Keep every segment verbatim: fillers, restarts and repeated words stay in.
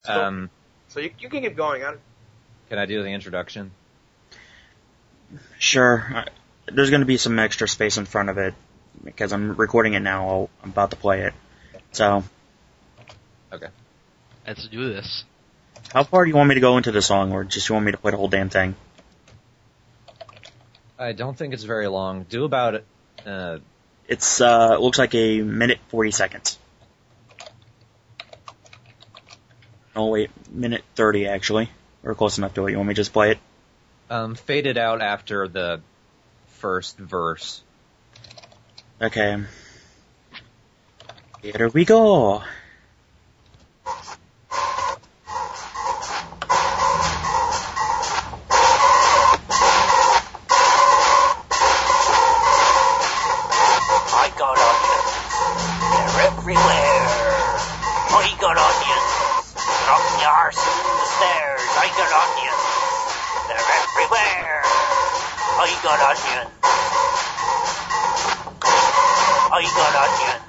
So, Um, so you, you can keep going. I, can I do the introduction? Sure. There's going to be some extra space in front of it because I'm recording it now. I'm about to play it. So, Okay. Let's do this. how far do you want me to go into the song, or just you want me to play the whole damn thing? I don't think it's very long. Do about, uh, It's, uh, it looks like a minute forty seconds. Oh wait, minute thirty actually. We're close enough to it. You want me to just play it? um, fade it out after the first verse. Okay. Here we go. I got onions. They're everywhere. I got onions. From the arse to the stairs. I got onions. They're everywhere. I got onions. I got onions.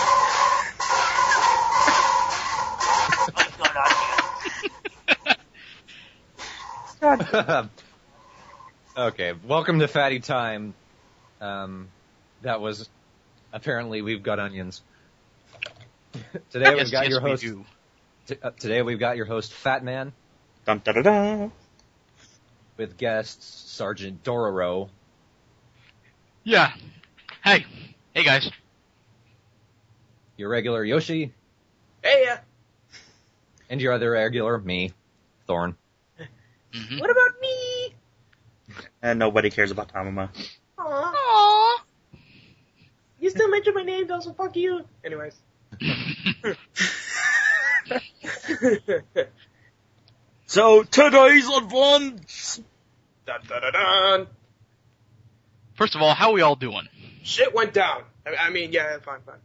I got onions. Okay, welcome to Fatty Time. Um, that was apparently We've Got Onions. Today we've Yes, got yes, your we host. do. T- uh, today we've got your host Fat Man Dun da da da. with guests Sergeant Dororo, Yeah. Hey. Hey, guys. your regular Yoshi, hey, yeah. and your other regular me, Thorn. Mm-hmm. What about me? And nobody cares about Tamama. Aww. Aww. You still mention my name, though, so fuck you. Anyways. So, today's advance! Dun, dun, dun, dun. First of all, how we all doing? Shit went down. I, I mean, yeah, fine, fine.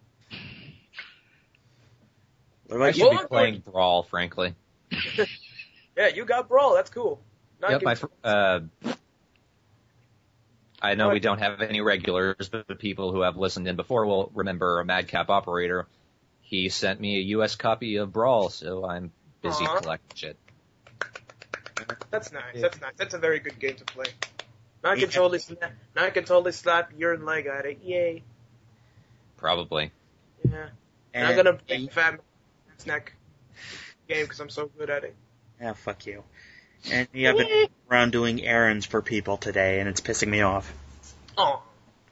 What I about should you? be Well, playing Brawl, frankly. Yeah, you got Brawl. That's cool. Not Yep, good- my fr- uh, I know we don't have any regulars, but the people who have listened in before will remember a Madcap Operator. He sent me a U S copy of Brawl, so I'm busy Aw. collecting shit. That's nice. That's nice. That's a very good game to play. Now I can totally slap. Now I can totally slap your leg at it. Yay! Probably. Yeah. And I'm gonna play Fat Man's neck game because I'm so good at it. Yeah, fuck you. And yeah, I've been around doing errands for people today, and it's pissing me off. Oh.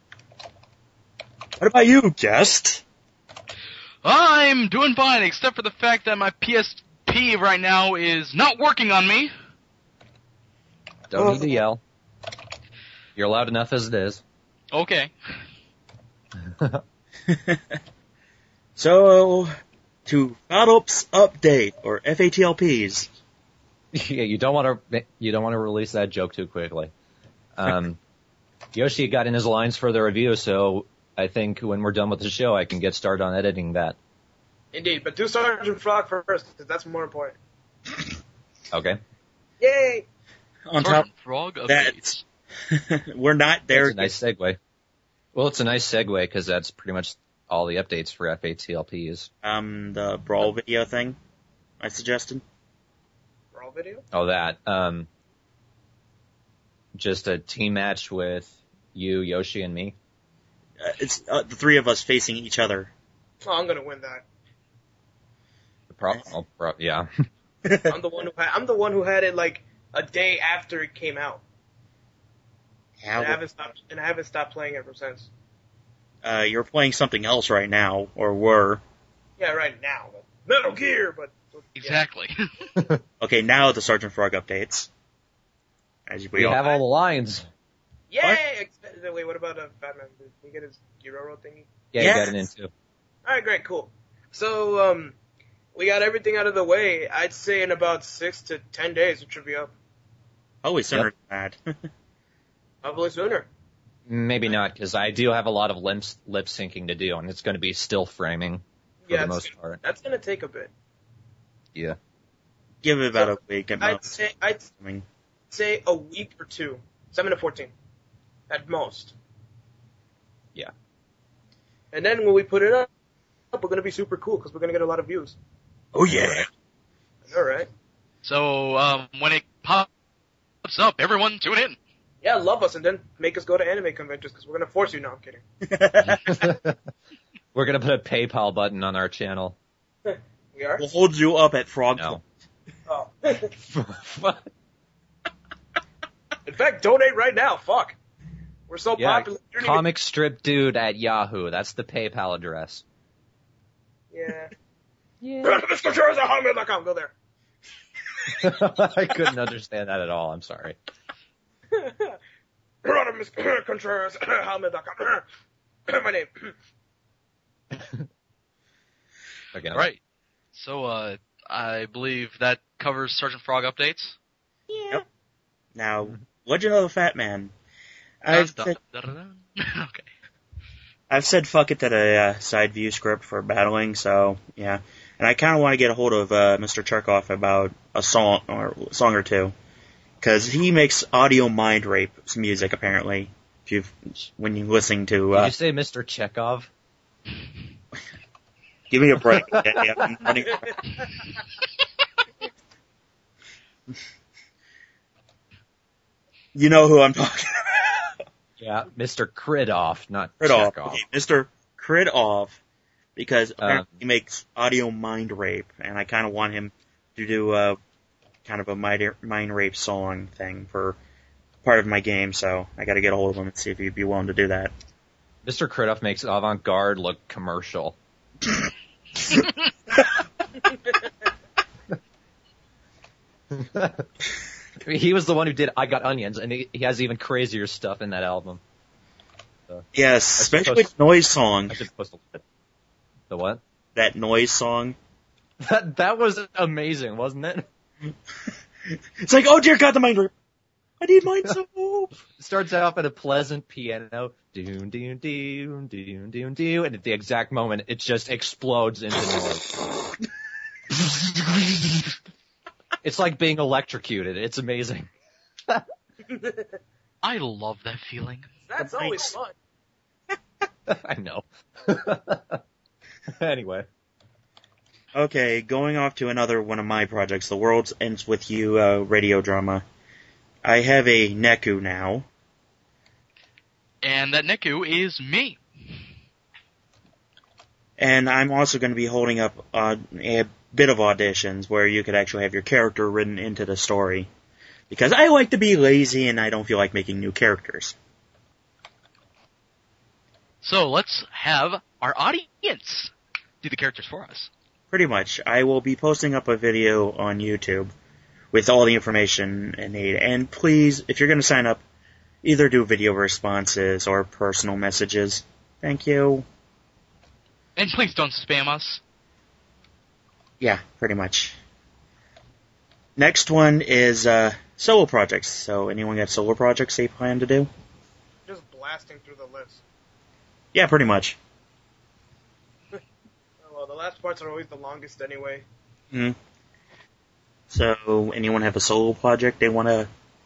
What about you, guest? I'm doing fine, except for the fact that my P S P right now is not working on me. Don't need to yell. You're loud enough as it is. Okay. So, to FATOPS update, or F A T L Ps. Yeah, you don't want to. You don't want to release that joke too quickly. Um, Yoshi got in his lines for the review, so I think when we're done with the show, I can get started on editing that. Indeed, but do Sergeant Frog first because that's more important. Okay. Yay! On top Sergeant Frog of that, updates. we're not there. It's a nice segue. Well, it's a nice segue because that's pretty much all the updates for F A T L Ps. Um, the Brawl video thing I suggested. Brawl video? Oh, that. Um, just a team match with you, Yoshi, and me. Uh, it's uh, the three of us facing each other. Oh, I'm gonna win that. Pro- oh, pro- yeah. I'm the one who had. I'm the one who had it like a day after it came out, Yeah, and I haven't stopped. And I haven't stopped playing ever since. uh, you're playing something else right now, or were. Yeah, right now. Metal Gear, but yeah. Exactly. Okay, now the Sergeant Frog updates. As we, We all have all the lines. Yay! Wait, what about uh, Batman? Did he get his Gyro thingy? Yeah, Yes. you got it in too. All right, great, cool. So, um, we got everything out of the way. I'd say in about six to ten days it should be up. Probably sooner than that. Hopefully sooner. Maybe not, because I do have a lot of lip, lip syncing to do, and it's going to be still framing for Yeah, the it's most gonna- part. That's gonna take a bit. Yeah. Give it about a week at I'd most. say I'd I mean, say a week or two, seven to fourteen, at most. Yeah. And then when we put it up, we're gonna be super cool because we're gonna get a lot of views. oh yeah. All right. So um, when it pops up, everyone tune in. Yeah, love us and then make us go to anime conventions because we're gonna force you. No, I'm kidding. We're gonna put a PayPal button on our channel. We are. We'll hold you up at Frog. No. Oh. In fact, donate right now. Fuck. We're so Yeah, popular. You don't comic strip dude at Yahoo. That's the PayPal address. Even... Yeah. Yeah. Mister Chairs at hotmail dot com. Go there. I couldn't understand that at all. I'm sorry. Brother Mister Contreras at hotmail dot com. My name. Again. All right. So uh, I believe that covers Sergeant Frog updates. Yep. Now, Legend of the Fat Man. I've Dun, said, dun, dun, dun, dun. Okay. I've said fuck it to the uh, side view script for battling, so yeah. And I kind of want to get a hold of uh, Mister Cherkov about a song or song or two, because he makes audio mind rape music apparently. If you've when you're listening to, uh, Did you say Mister Chekhov? give me a break. Daddy, I'm running- You know who I'm talking about. Yeah, Mister Kridoff, not Kridoff. Chekhov. Okay, Mister Kridoff, because apparently Um, he makes audio mind rape, and I kind of want him to do a kind of a mind mind rape song thing for part of my game, so I got to get a hold of him and see if he'd be willing to do that. Mister Kridoff makes avant-garde look commercial. He was the one who did I Got Onions, and he, he has even crazier stuff in that album. So, Yes, I especially suppose- the noise song. I should post a The what? That noise song. That that was amazing, wasn't it? It's like, oh dear God, the mind rape. I need mind soap. It starts off at a pleasant piano, doon doon doon doon doon doon, and at the exact moment, it just explodes into noise. It's like being electrocuted. It's amazing. I love that feeling. That's always fun. I know. Anyway. Okay, going off to another one of my projects, The World Ends With You uh, radio drama. I have a Neku now. And that Neku is me. And I'm also going to be holding up uh, a bit of auditions where you could actually have your character written into the story. Because I like to be lazy and I don't feel like making new characters. So let's have our audience do the characters for us. Pretty much. I will be posting up a video on YouTube with all the information I need. And please, if you're going to sign up, either do video responses or personal messages. Thank you. And please don't spam us. Yeah, pretty much. Next one is uh, solo projects. So anyone got solo projects they plan to do? Just blasting through the list. Yeah, pretty much. Oh, well, the last parts are always the longest anyway. Hmm. So anyone have a solo project they want to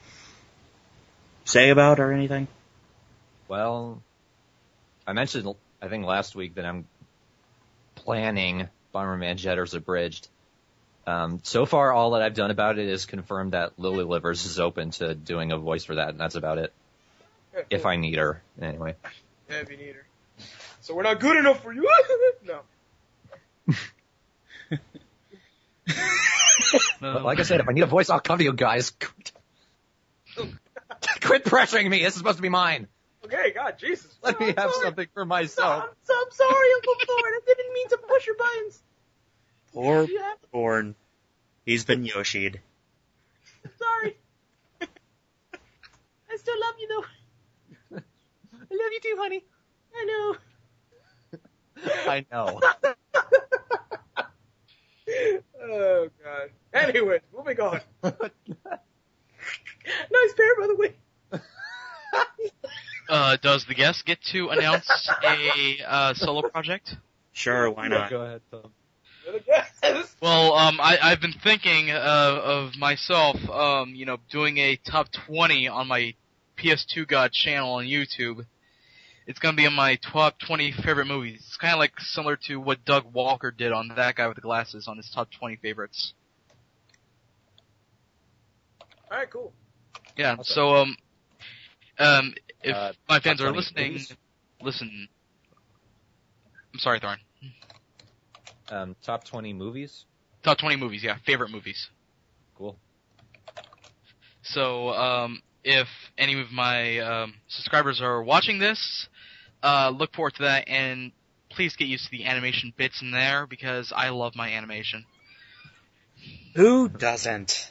say about or anything? Well, I mentioned, I think last week that I'm planning Bomberman Jetters Abridged. Um, so far, all that I've done about it is confirm that Lily Livers is open to doing a voice for that, and that's about it. Yeah, If cool. I need her, anyway. Yeah, if you need her. So we're not good enough for you? No. But like I said, if I need a voice, I'll come to you guys. Quit pressuring me. This is supposed to be mine. Okay, God, Jesus. Let No, me I'm have sorry. something for No, myself. I'm, so, I'm sorry, Uncle Thorn. I didn't mean to push your buttons. Poor You have- Born. He's been Yoshi'd. Sorry. I still love you, though. I love you too, honey. I know. I know. Oh, God. Anyway, moving on. Nice pair, by the way. Uh, does the guest get to announce a uh, solo project? Sure, why not? Go ahead, Tom. You're the guest. Well, um, I, I've been thinking uh, of myself, um, you know, doing a top twenty on my P S two God channel on YouTube. It's gonna be in my top twenty favorite movies. It's kind of like similar to what Doug Walker did on That Guy with the Glasses on his top twenty favorites. All right, cool. Yeah. So um, um, if Uh, my fans top are twenty listening, movies? listen. I'm sorry, Thorn. Um, top twenty movies? Top twenty movies, yeah, favorite movies. Cool. So, um, if any of my um, subscribers are watching this, uh, look forward to that, and please get used to the animation bits in there, because I love my animation. Who doesn't?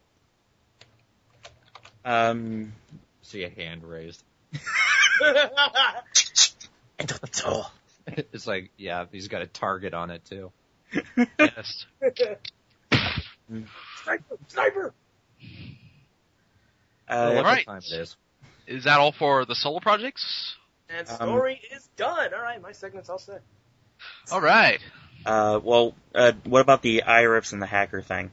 Um, See a hand raised. Enter the door. It's like, yeah, he's got a target on it too. Yes. Sniper! Sniper! Uh, Well, what Alright. time it is? Is that all for the solo projects? And Um, story is done. All right, my segment's all set. Alright. uh, well, uh, what about the I R I Fs and the hacker thing?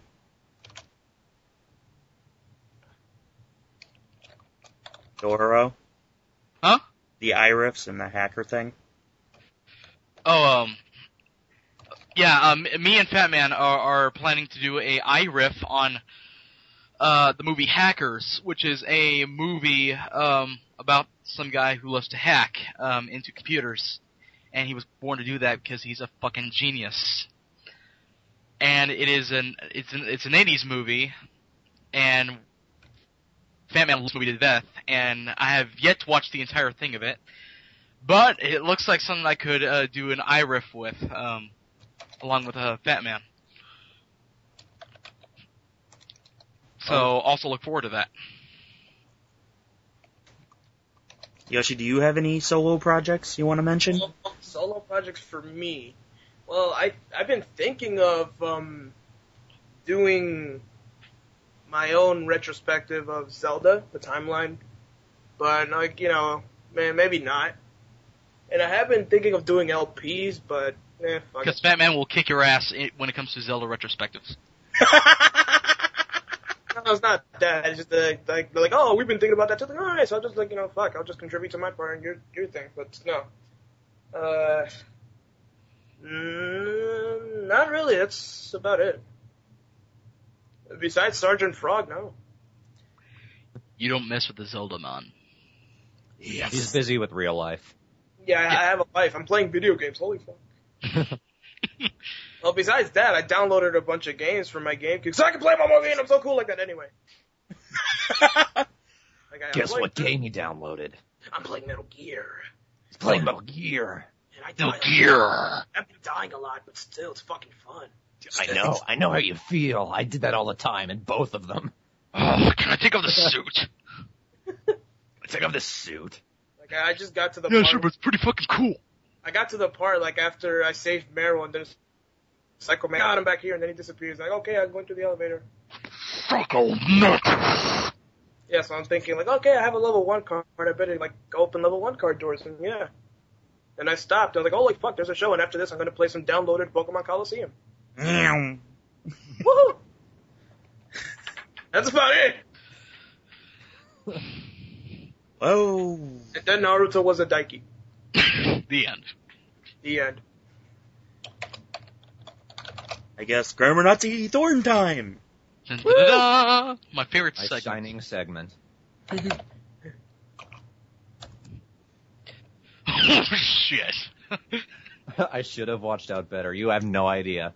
Doro? Huh? The I R I Fs and the hacker thing? Oh, um, yeah, um, me and Fat Man are, are planning to do a I R I F on, uh, the movie Hackers, which is a movie, um, about some guy who loves to hack, um, into computers. And he was born to do that because he's a fucking genius. And it is an, it's an, it's an eighties movie, and Fat Man loves the movie to death, and I have yet to watch the entire thing of it. But it looks like something I could uh, do an I R I F with, um, along with uh, Fat Man. So also look forward to that. Yoshi, do you have any solo projects you want to mention? Solo, solo projects for me. Well, I I've been thinking of um doing my own retrospective of Zelda, the timeline, but like you know, man, maybe not. And I have been thinking of doing L Ps, but eh, fuck Because it. Fat Man will kick your ass i- when it comes to Zelda retrospectives. No, it's not that. It's just uh, like they're like, oh, we've been thinking about that too. Like, all right, so I'll just like you know, fuck, I'll just contribute to my part and your your thing. But no, uh, mm, not really. That's about it. Besides Sergeant Frog, no. You don't mess with the Zelda man. He's busy with real life. Yeah, I, I have a life. I'm playing video games. Holy fuck. Well, besides that, I downloaded a bunch of games for my GameCube so I can play my mobile game. I'm so cool like that anyway. Like, I, Guess I'm what playing, game he downloaded? I'm playing Metal Gear. He's playing Metal Gear. And I No die- gear. I've been dying a lot, but still, it's fucking fun. I know, I know how you feel. I did that all the time in both of them. Oh, can I take off the suit? Take off this suit. Like, I just got to the Yeah, part. sure, but it's pretty fucking cool. I got to the part like after I saved Meryl, and then Psycho Man got him back here, and then he disappears. Like, okay, I'm going through the elevator. Psycho nut. Yeah, so I'm thinking like, okay, I have a level one card. I better like open level one card doors, and yeah. And I stopped. I was like, holy fuck, there's a show, and after this, I'm gonna play some downloaded Pokemon Coliseum. Meow. Woohoo! That's about it. Whoa. And then Naruto was a Daiki. The end. The end. I guess Grammar Nazi Thorn time. Da-da-da. My favorite My segment. shining segment. Oh, shit. I should have watched out better. You have no idea.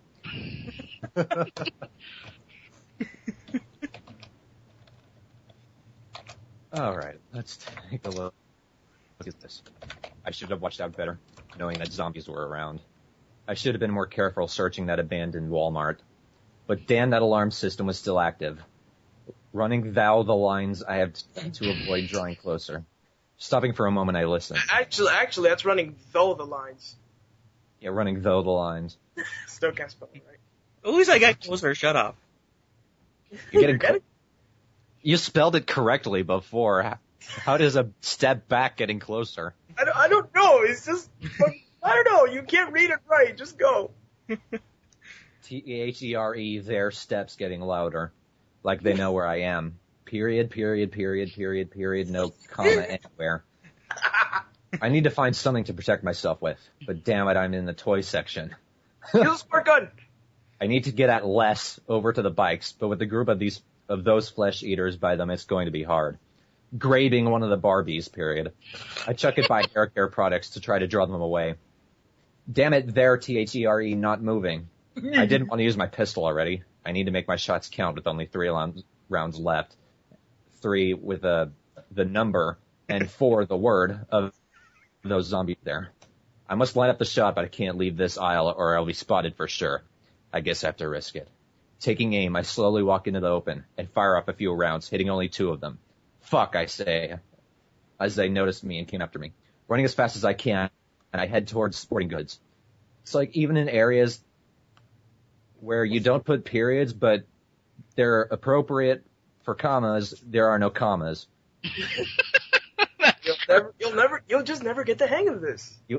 Alright, let's take a look. Look at this. I should have watched out better, knowing that zombies were around. I should have been more careful searching that abandoned Walmart. But damn, that alarm system was still active. Running thou the lines I have t- to avoid drawing closer. Stopping for a moment, I listened. Actually, actually, that's running though the lines. Yeah, running though the lines. Still can't spell it right. At least I got closer. Shut up. You're getting Get it? You spelled it correctly before. How does a step back getting closer? I don't, I don't know. It's just, I don't know. You can't read it right. Just go. T H E R E, their steps getting louder. Like they know where I am. Period, period, period, period, period, no comma anywhere. I need to find something to protect myself with. But damn it, I'm in the toy section. Use a squirt gun. I need to get at less over to the bikes, but with a group of these of those flesh eaters by them, it's going to be hard. Grabbing one of the Barbies, period. I chuck it by hair care products to try to draw them away. Damn it, they're T H E R E not moving. I didn't want to use my pistol already. I need to make my shots count with only three rounds left. Three with a, the number, and four the word of those zombies there. I must line up the shot, but I can't leave this aisle or I'll be spotted for sure. I guess I have to risk it. Taking aim, I slowly walk into the open and fire off a few rounds, hitting only two of them. Fuck, I say, as they noticed me and came after me. Running as fast as I can, and I head towards sporting goods. It's like even in areas where you don't put periods, but they're appropriate for commas, there are no commas. You'll never, you'll never, you'll just never get the hang of this. You,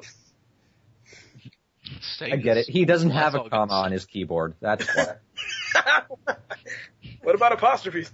I get it. He doesn't have a comma on his keyboard. That's why. What about apostrophes?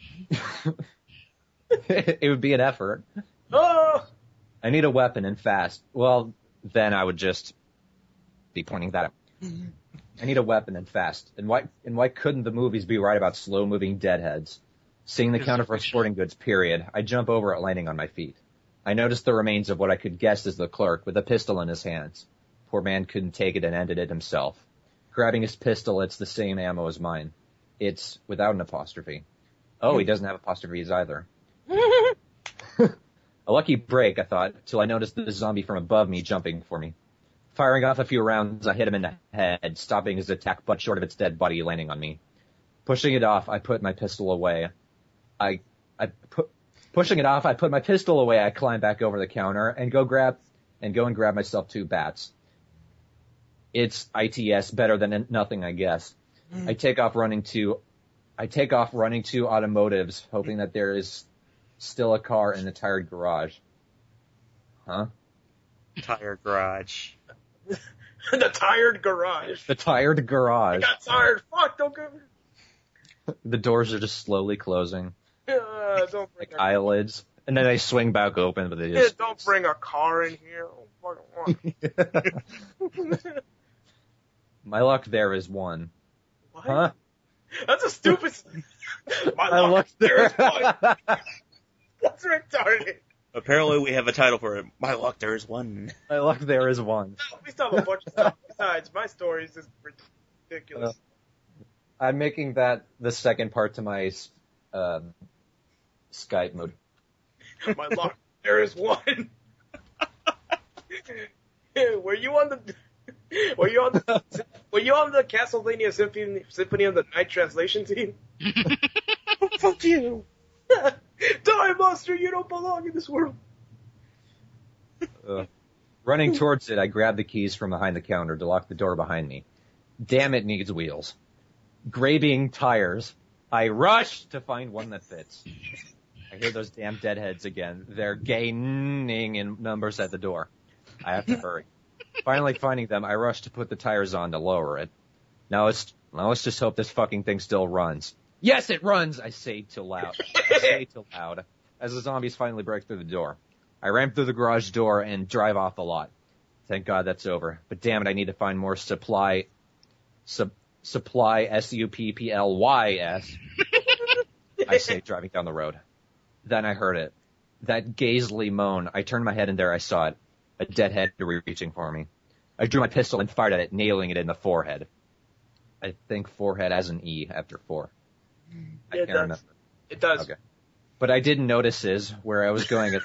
It would be an effort. Oh! I need a weapon and fast. Well, then I would just be pointing that out. I need a weapon and fast. And why, and why couldn't the movies be right about slow-moving deadheads? Seeing the counter for sporting goods, period, I jump over it, landing on my feet. I noticed the remains of what I could guess is the clerk with a pistol in his hands. Poor man couldn't take it and ended it himself. Grabbing his pistol, it's the same ammo as mine. It's without an apostrophe. Oh, he doesn't have apostrophes either. A lucky break, I thought, till I noticed the zombie from above me jumping for me. Firing off a few rounds, I hit him in the head, stopping his attack but short of its dead body landing on me. Pushing it off, I put my pistol away. I, I put, pushing it off, I put my pistol away, I climb back over the counter and go grab, and go and grab myself two bats. It's I T S, better than nothing, I guess. Mm. I take off running to, I take off running to automotives, hoping that there is still a car in the tired garage. Huh? Tire garage. The tired garage. The tired garage. I got tired. Fuck, don't go. The doors are just slowly closing. Uh, don't bring like a eyelids. And then they swing back open, but they just... Yeah, don't bring a car in here. Oh, fucking My luck there is one. What? Huh? That's a stupid... My, My luck, luck there is there. one. That's retarded. Apparently we have a title for it. My luck, there is one. My luck there is one. We still have a bunch of stuff besides. My story is just ridiculous. Uh, I'm making that the second part to my um, Skype mode. My luck, there is one. Were you on the? Were you on the? Were you on the Castlevania Symphony, Symphony of the Night translation team? Fuck you. Die, monster! You don't belong in this world. Uh, running towards it, I grab the keys from behind the counter to lock the door behind me. Damn, it needs wheels. Grabbing tires, I rush to find one that fits. I hear those damn deadheads again. They're gaining in numbers at the door. I have to hurry. Finally finding them, I rush to put the tires on to lower it. Now let's, now let's just hope this fucking thing still runs. Yes, it runs, I say too loud. I say too loud. As the zombies finally break through the door. I ram through the garage door and drive off the lot. Thank God that's over. But damn it, I need to find more supply, sub, supply, S U P P L Y S. I say, driving down the road. Then I heard it. That gazely moan. I turned my head and there I saw it. A deadhead reaching for me. I drew my pistol and fired at it, nailing it in the forehead. I think forehead has an E after four. I Yeah, can't it does. remember. It does. Okay. But I didn't notice is where I was going at.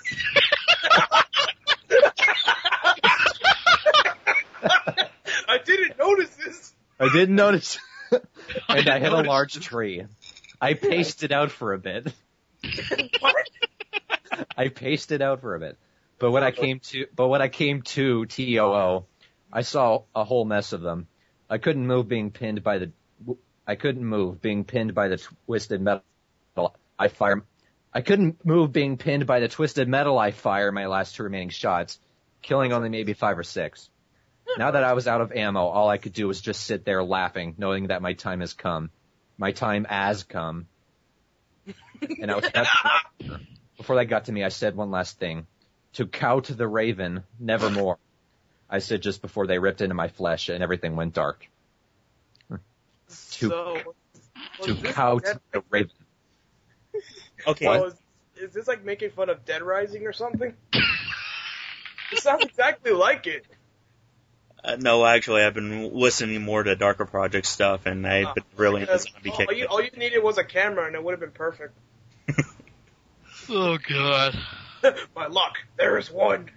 I didn't notice this. I didn't notice. And I hit a large tree. I paced it out for a bit. What? I paced it out for a bit. But when I came to, but when I came to T O O, I saw a whole mess of them. I couldn't move being pinned by the, I couldn't move being pinned by the twisted metal I fire. I couldn't move being pinned by the twisted metal I fire my last two remaining shots, killing only maybe five or six. Now that I was out of ammo, all I could do was just sit there laughing, knowing that my time has come. My time has come. And I was before that got to me, I said one last thing. To cow to the raven, nevermore. I said just before they ripped into my flesh and everything went dark. To, So, to was this cow dead- to the raven. Okay. So is, is this like making fun of Dead Rising or something? It sounds exactly like it. Uh, no, actually, I've been listening more to Darker Project stuff, and I've been really into zombie all, you, all you needed was a camera, and it would have been perfect. Oh god. My luck, there is one.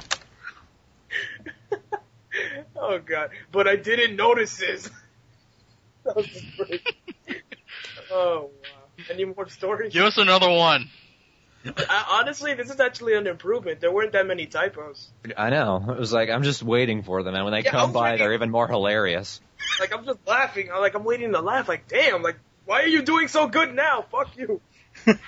Oh god, but I didn't notice this. That was great. Oh wow. Any more stories? Give us another one. I, honestly, this is actually an improvement. There weren't that many typos. I know. It was like, I'm just waiting for them, and when they Yeah, I come was by, waiting- they're even more hilarious. Like, I'm just laughing. I'm like, I'm waiting to laugh. Like, damn, like, why are you doing so good now? Fuck you. You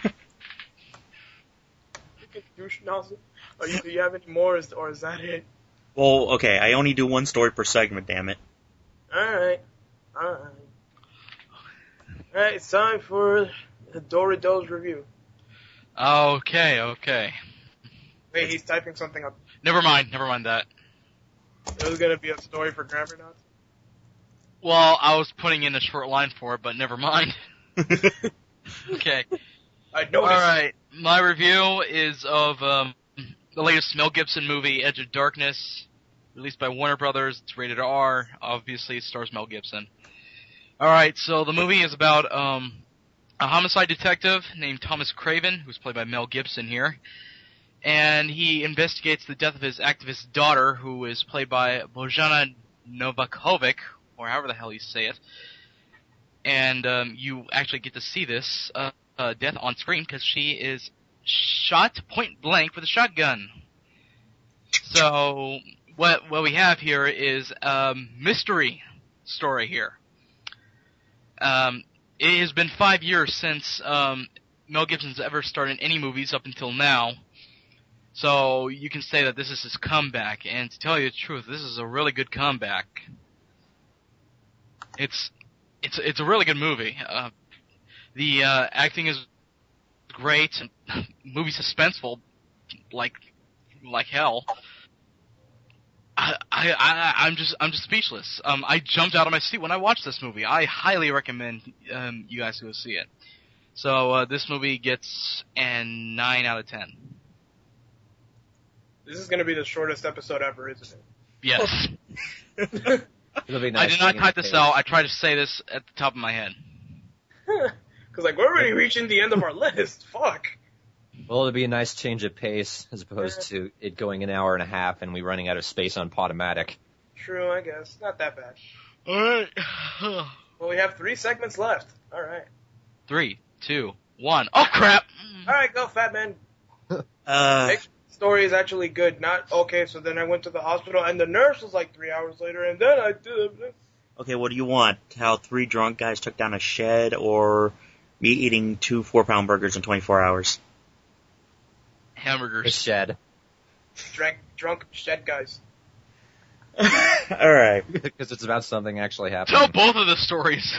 can douche nozzle. Are you, do you have any more, or is, or is that it? Well, okay, I only do one story per segment, damn it. Alright. Alright. Alright, it's time for the Doritos review. Okay, okay. Wait, he's typing something up. Never mind, never mind that. It was gonna be a story for Grammar Nuts. Well, I was putting in a short line for it, but never mind. Okay. I noticed. Alright, my review is of um, the latest Mel Gibson movie, Edge of Darkness, released by Warner Brothers. It's rated R. Obviously, it stars Mel Gibson. Alright, so the movie is about um, a homicide detective named Thomas Craven, who's played by Mel Gibson here. And he investigates the death of his activist daughter, who is played by Bojana Novakovic, or however the hell you say it. And um, you actually get to see this uh, uh, death on screen because she is shot point blank with a shotgun. So what what we have here is a mystery story here. Um, it has been five years since um, Mel Gibson's ever starred in any movies up until now. So you can say that this is his comeback, and to tell you the truth, this is a really good comeback. It's it's it's a really good movie. Uh, the uh, acting is great, and movie suspenseful, like like hell. I, I I I'm just I'm just speechless. Um, I jumped out of my seat when I watched this movie. I highly recommend um you guys go see it. So uh, this movie gets a nine out of ten. This is gonna be the shortest episode ever, isn't it? Yes. It'll be nice I did not seeing type the this face. out. I tried to say this at the top of my head. Because, like, we're already reaching the end of our list. Fuck. Well, it'll be a nice change of pace as opposed to it going an hour and a half and we running out of space on Podomatic. True, I guess. Not that bad. Alright. Well, we have three segments left. Alright. Three, two, one. Oh crap! Alright, go, fat man. Uh, Next story is actually good. Not, okay, so then I went to the hospital and the nurse was like three hours later and then I did this. okay, what do you want? How three drunk guys took down a shed, or me eating two four-pound burgers in twenty-four hours? The Hamburgers. shed. Drank, drunk shed guys. Alright. Because it's about something actually Tell happening. both of the stories.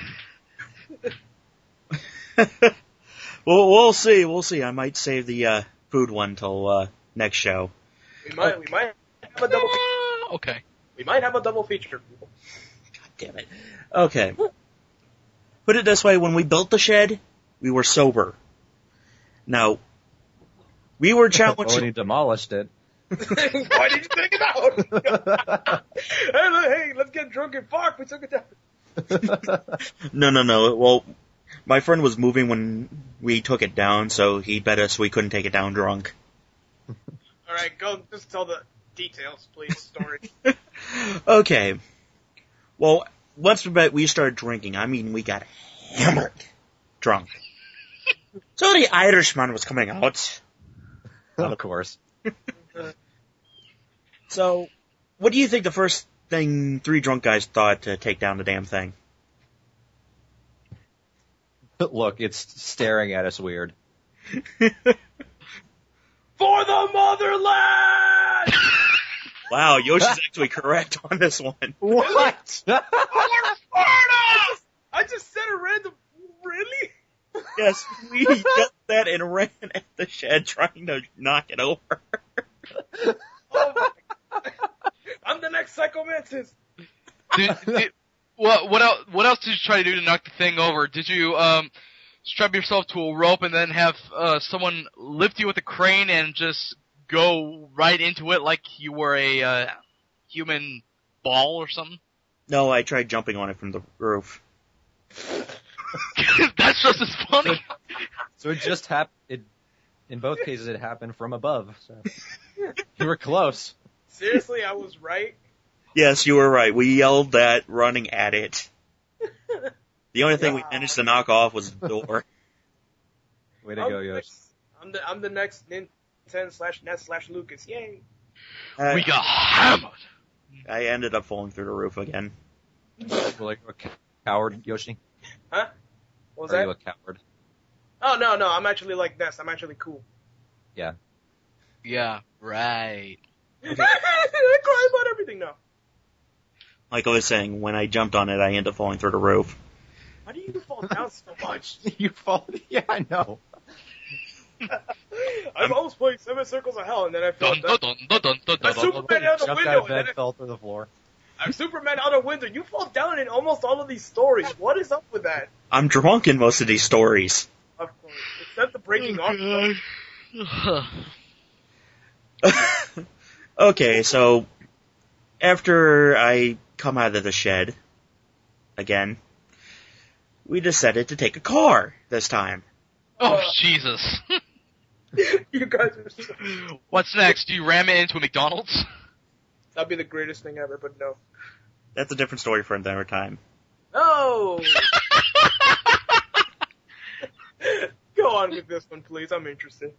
Well, we'll see, we'll see. I might save the, uh, food one till, uh, next show. We might, we might have a double, Okay. we might have a double feature. Damn it. Okay. Put it this way, when we built the shed, we were sober. Now, we were challenged... When he demolished it. Why did you take it out? hey, hey, let's get drunk and fuck. We took it down. No, no, no. Well, my friend was moving when we took it down, so he bet us we couldn't take it down drunk. Alright, go, just tell the details, please, story. Okay. Well, once we bet we started drinking, I mean, we got hammered drunk. So the Irishman was coming out. Of course. So, what do you think the first thing three drunk guys thought to take down the damn thing? Look, it's staring at us weird. For the motherland! Wow, Yoshi's actually correct on this one. What? Sparta! I just said a random, really? Yes, we got that and ran at the shed trying to knock it over. Oh my God. I'm the next Psycho Mantis. Did, did, what what else? What else did you try to do to knock the thing over? Did you um strap yourself to a rope and then have uh, someone lift you with a crane and just go right into it like you were a uh, human ball or something? No, I tried jumping on it from the roof. That's just as funny. So it just happened. It, in both cases, it happened from above. So you were close. Seriously, I was right. Yes, you were right. We yelled that running at it. The only thing we Wow. managed to knock off was the door. Way to I'm, go, the Yosh. next, I'm the I'm the next Nintendo slash N E S slash Lucas. Yay! Uh, We got hammered. I ended up falling through the roof again. Like a c- coward, Yoshi? Huh? What was Are that? you a coward? Oh no no, I'm actually like Ness. I'm actually cool. Yeah. Yeah, right. I cry about everything now. Like I was saying, when I jumped on it, I ended up falling through the roof. Why do you fall down so much? You fall. Yeah, I know. I'm almost playing Seven Circles of Hell, and then I fell Dun, down. dun, dun, dun, dun, dun, A dun, dun. Superman out the Jumped window, out of and bed, then fell through the floor. I'm Superman out a window. You fall down in almost all of these stories. What is up with that? I'm drunk in most of these stories. Of course, except the breaking Oh, arm. God. Okay, so after I come out of the shed again, we decided to take a car this time. Oh, Jesus. You guys are. So... What's next? Do you ram it into a McDonald's? That'd be the greatest thing ever, but no. That's a different story for another time. No. Go on with this one, please. I'm interested.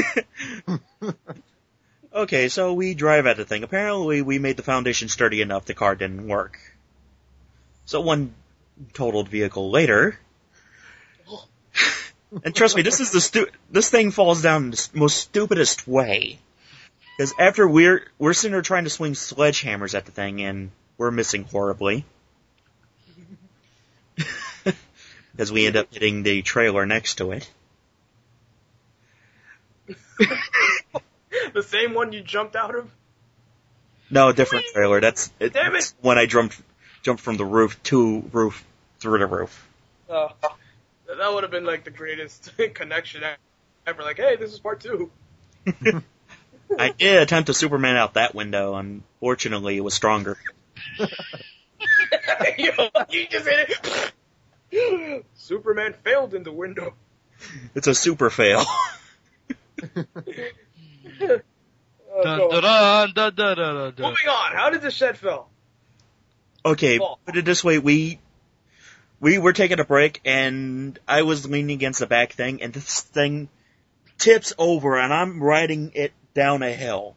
Okay, so we drive at the thing. Apparently we made the foundation sturdy enough the car didn't work. So one totaled vehicle later, and trust me, this is the stu- this thing falls down the most stupidest way. Because after we're we're sitting there trying to swing sledgehammers at the thing, and we're missing horribly. Because we end up hitting the trailer next to it. The same one you jumped out of? No, a different trailer. That's it, Damn it. that's when I jumped jumped from the roof to roof through the roof. Oh, that would have been like the greatest connection ever. Like, hey, this is part two. I did attempt to Superman out that window. Unfortunately, it was stronger. Yo, you just hit it. Superman failed in the window. It's a super fail. Oh, Dun, go dun, on. dun, dun, dun, dun, dun. Moving on. How did the shed fall? Okay, Fall. put it this way: we we were taking a break, and I was leaning against the back thing, and this thing tips over, and I'm riding it down a hill.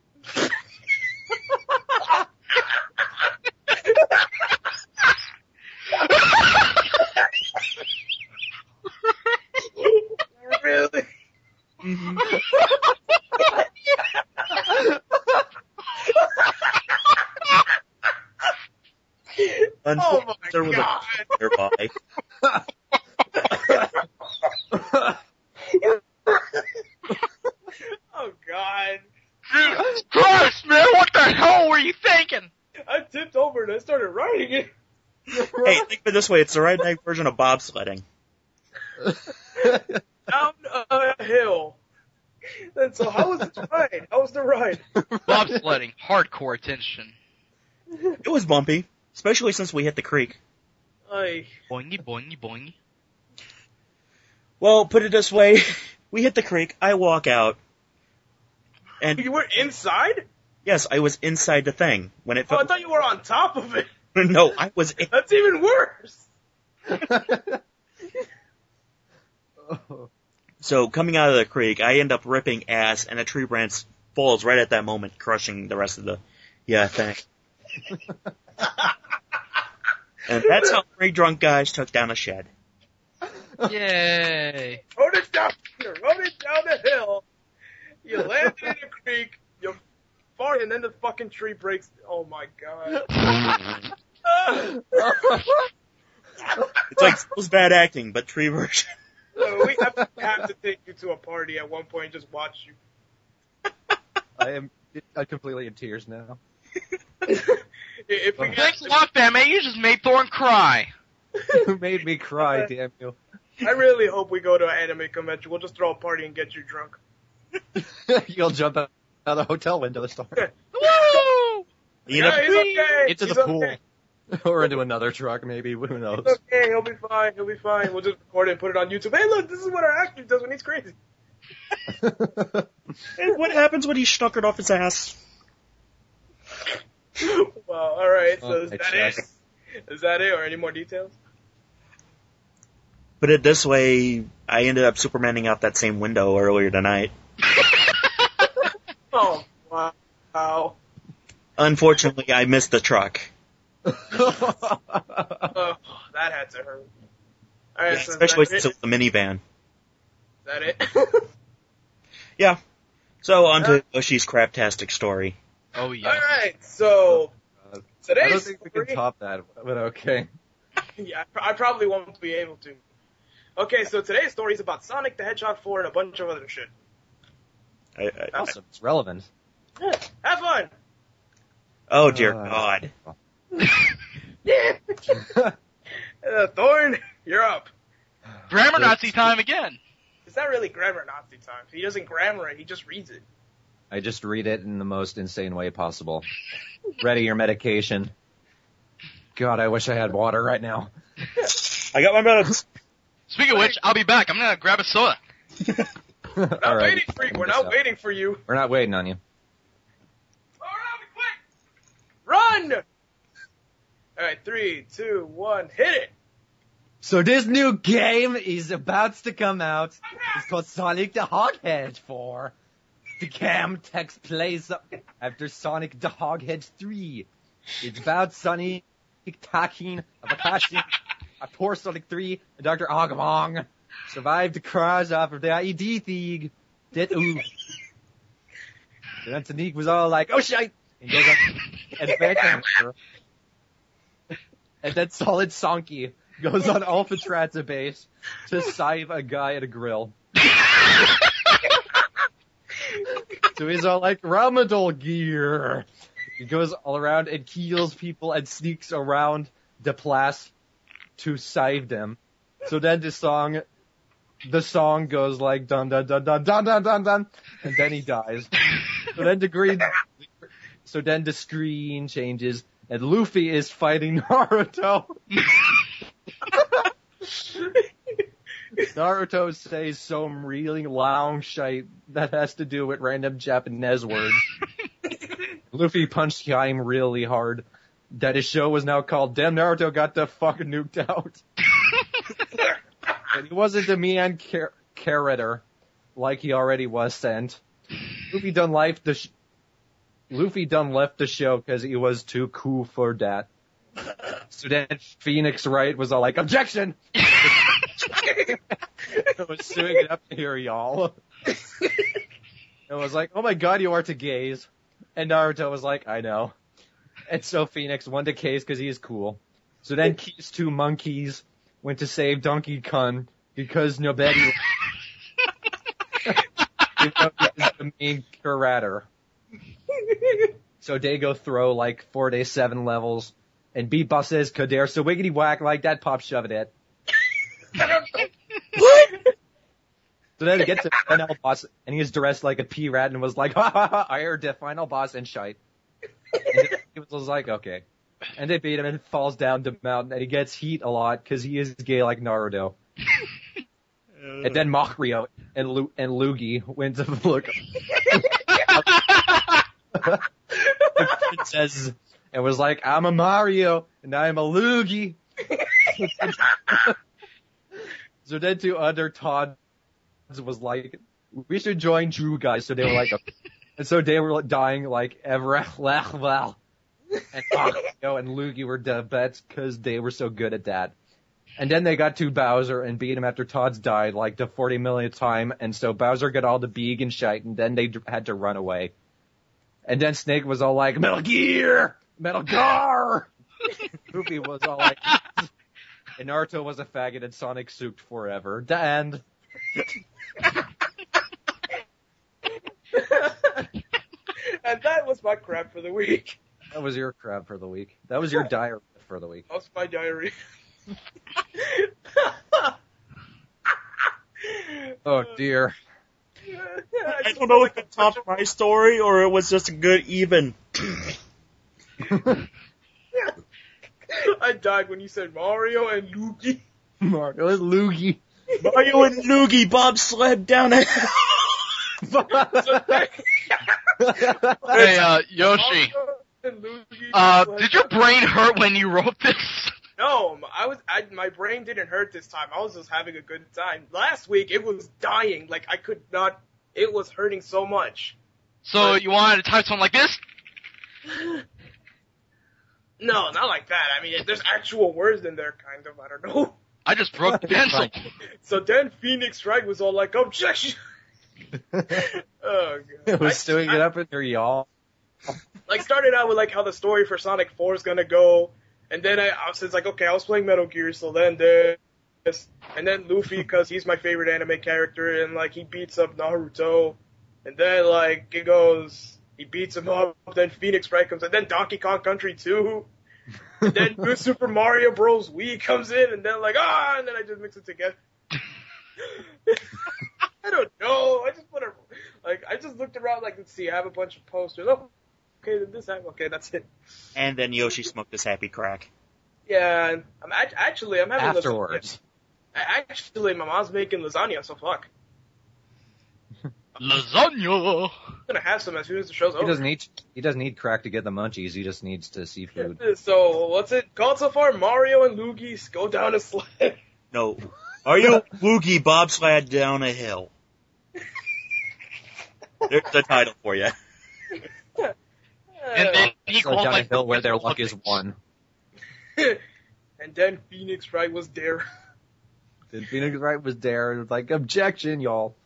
Really? Mm-hmm. Oh my there was god. a nearby. Oh god. Jesus Christ, man, what the hell were you thinking? I tipped over and I started riding it. Hey, think of it this way: it's the redneck version of bobsledding. Down a hill. And so how was the ride? How was the ride? Bobsledding, hardcore attention. It was bumpy, especially since we hit the creek. I Boingy, boingy, boingy. Well, put it this way: we hit the creek. I walk out, and You were inside? yes, I was inside the thing when it Oh, I fell. thought you were on top of it. No, I was. In- That's even worse. So coming out of the creek, I end up ripping ass, and a tree branch falls right at that moment, crushing the rest of the yeah thing. And that's how three drunk guys took down a shed. Yay. Rode it down. You rode it down the hill. You landed in a creek. You farted, and then the fucking tree breaks. Oh my god. It's like it was bad acting, but tree version. So we have to, have to take you to a party at one point and just watch you. I am I'm completely in tears now. If we get Thanks a lot, Batman. You just made Thorn cry. You made me cry, damn you. I really hope we go to an anime convention. We'll just throw a party and get you drunk. You'll jump out of the hotel window and start. Woo! You know, Yeah, he's okay. Into He's the pool. okay. Or into another truck, maybe. Who knows? He's okay. He'll be fine. He'll be fine. We'll just record it and put it on YouTube. Hey, look, this is what our actor does when he's crazy. and what happens when he's snookered off his ass? Well, all right. So Oh, is I that it? checked. Is that it, or any more details? Put it this way, I ended up Supermaning out that same window earlier tonight. Oh, wow. Wow. Unfortunately, I missed the truck. Oh, that had to hurt. All right, Yeah, so especially is that since it was a minivan. Is that it? Yeah. So on to Yoshi's craptastic story. Oh All yeah. right, so I today's don't think we story. can top that, but okay. Yeah, I, pr- I probably won't be able to. Okay, so today's story is about Sonic the Hedgehog four and a bunch of other shit. I, I, Awesome. It's relevant. Yeah, have fun. oh dear Uh, God. Uh, Thorn, you're up. Grammar Nazi time again. It's not really grammar Nazi time. He doesn't grammar it, he just reads it. I just read it in the most insane way possible. Ready your medication. God, I wish I had water right now. I got my meds. Speaking of which, I'll be back. I'm gonna grab a soda. We're not All right. waiting for you. We're not waiting for you. We're not waiting on you. All right, be quick. Run! All right, three, two, one, hit it. So this new game is about to come out. It's called Sonic the Hedgehog four. The game takes place after Sonic the Hedgehog three. It's about Sonic talking about catching a poor Sonic three and Doctor Agumon survived the crash after the I E D thing. That ooh. Then Sonic was all like, oh shit! And goes on adventure. And then Solid Sonky goes on Alpha Trata base to save a guy at a grill. So he's all like, Ramadan gear. He goes all around and kills people and sneaks around the place to save them. So then the song, the song goes like dun dun dun dun dun dun dun dun, and then he dies. So then the green, so then the screen changes and Luffy is fighting Naruto. Naruto says some really long shit that has to do with random Japanese words. Luffy punched him really hard. That his show was now called Damn Naruto Got the Fuck Nuked Out. And he wasn't the man char- character like he already was sent. Luffy done left the sh- Luffy done left the show because he was too cool for that. So then Phoenix Wright was all like, objection! It was suing it up here, y'all. It was like, oh my god, you are to gaze. And Naruto was like, I know. And so Phoenix won the case because he is cool. So then Key's two monkeys went to save Donkey Kong because nobody is the main curator. So they go throw like four day seven levels and beat bosses Kader so wiggity whack like that pop shove it. So then they get to the final boss and he is dressed like a pea rat and was like, ha ha ha, I heard the final boss and shite. And he was like, okay. And they beat him and falls down the mountain and he gets heat a lot because he is gay like Naruto. And then Mario and Lu- and Luigi went to look the princess and was like, I'm a Mario and I'm a Luigi. So then two other Todd was like, we should join Drew guys. So they were like, okay. And so they were dying like ever, well, and Mario and Luigi were the bets because they were so good at that. And then they got to Bowser and beat him after Todd's died like the forty millionth time. And so Bowser got all the beeg and shite and then they d- had to run away. And then Snake was all like, Metal Gear! Metal Gar! Goofy was all like, and Naruto was a faggot and Sonic souped forever. The end. And that was my crap for the week. That was your crap for the week. That was your diary for the week. That was my diary. Oh dear. I don't know if it topped my story or it was just a good even. I died when you said Mario and Luigi. Mario and Luigi. Mario and Luigi bobsled down a hill. Hey, uh, Yoshi. Uh, did your brain hurt when you wrote this? No, I was. I, my brain didn't hurt this time. I was just having a good time. Last week it was dying. Like I could not. It was hurting so much. So But- you wanted to type something like this? No, not like that. I mean, there's actual words in there, kind of. I don't know. I just broke the pencil. So then Phoenix Wright was all like, objection. Oh god. It was I- stewing I- it up in there, y'all. Like started out with like how the story for Sonic four is gonna go, and then I, I was just like, okay, I was playing Metal Gear, so then this, and then Luffy because he's my favorite anime character, and like he beats up Naruto, and then like it goes, he beats him up, then Phoenix Wright comes, and then Donkey Kong Country two, and then New Super Mario Bros. Wii comes in, and then like ah, and then I just mix it together. I don't know. I just put a like I just looked around like let's see, I have a bunch of posters. Oh, okay, then this happened. Okay, that's it. And then Yoshi smoked his happy crack. Yeah, and I'm act- actually I'm having Afterwards. Lasagna. Actually, my mom's making lasagna, so fuck. Lasagna! I'm gonna have some as soon as the show's He over. doesn't need he doesn't need crack to get the munchies. He just needs to see food. So what's it called so far? Mario and Luigi go down a sled. No. Are you Luigi bobsled down a hill? There's the title for you. And then he So called down a like hill where their luck is one. And then Phoenix Wright was there. Then Phoenix Wright was there and was like, objection, y'all.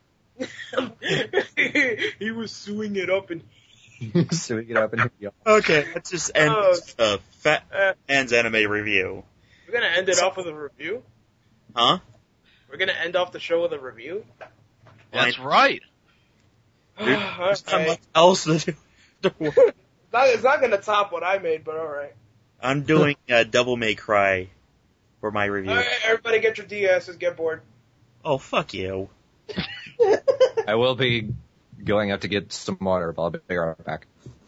He was suing it up and Suing it up and y'all. Okay, let's just end Oh. this uh, Fat uh, Hands anime review. we're gonna end it off with a review. Huh? We're gonna end off the show with a review. That's right. There's not Okay. much else to do. It's not, it's not gonna top what I made, but alright. I'm doing uh, Devil May Cry for my review. Alright, everybody get your D Ss, get bored. Oh, fuck you. I will be going out to get some water, but I'll be right back.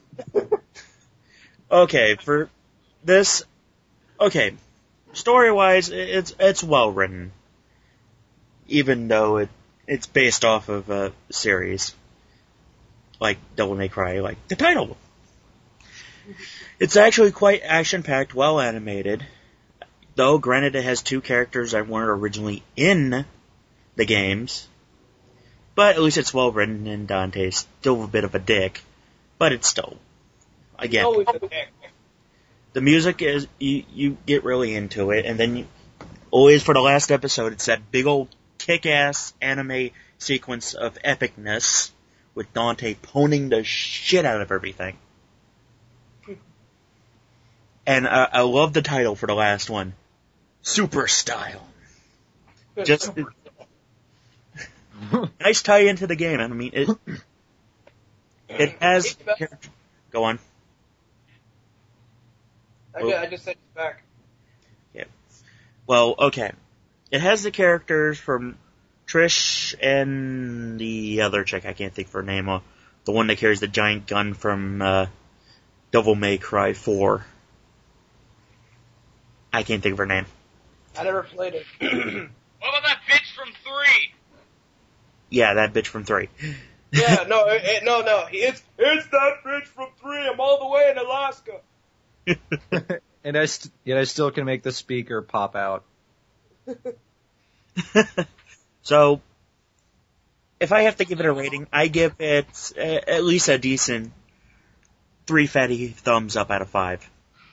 Okay, for this, okay, story-wise, it's it's well written, even though it it's based off of a series like Devil May Cry, like the title. It's actually quite action-packed, well animated. Though, granted, it has two characters that weren't originally in the games. But at least it's well written, and Dante's still a bit of a dick. But it's still, again, Always a dick. the music is, you, you get really into it, and then you, always for the last episode, it's that big old kick-ass anime sequence of epicness with Dante poning the shit out of everything. And uh, I love the title for the last one. Super Style. Just nice tie into the game. I mean, it it has. Go on. I, just, I just said it's back. Well, okay. It has the characters from Trish and the other chick. I can't think of her name. Uh, the one that carries the giant gun from uh, Devil May Cry four. I can't think of her name. I never played it. What about that bitch from three? Yeah, that bitch from three. Yeah, no, it, it, no, no. It's it's that bitch from three. I'm all the way in Alaska. And I st- yet I still can make the speaker pop out. So, if I have to give it a rating, I give it uh, at least a decent three fatty thumbs up out of five.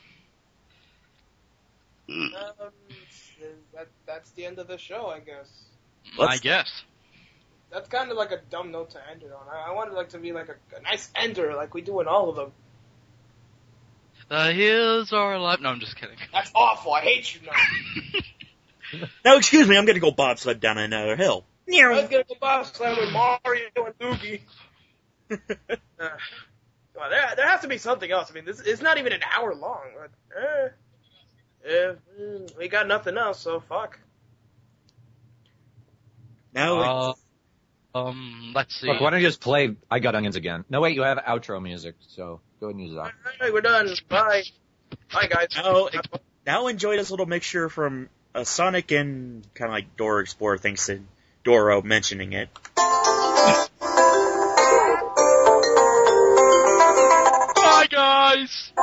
Um, that that's the end of the show, I guess. I Let's- guess. That's kind of like a dumb note to end it on. I, I wanted like to be like a, a nice ender, like we do in all of them. The hills are alive. No, I'm just kidding. That's awful. I hate you now. Now, excuse me, I'm gonna go bobsled down another hill. I was gonna go bobsled with Mario and Luigi. Uh, come on, there, there has to be something else. I mean, this it's not even an hour long. But, eh, eh, mm, we got nothing else, so fuck. Now, Uh, Um, let's see. Look, why don't you just play I Got Onions again? No, wait, you have outro music, so go ahead and use that. Alright, we're done. Bye. Bye, guys. Oh, now enjoy this little mixture from uh, Sonic and kind of like Dora Explorer thanks to Doro mentioning it. Bye, guys!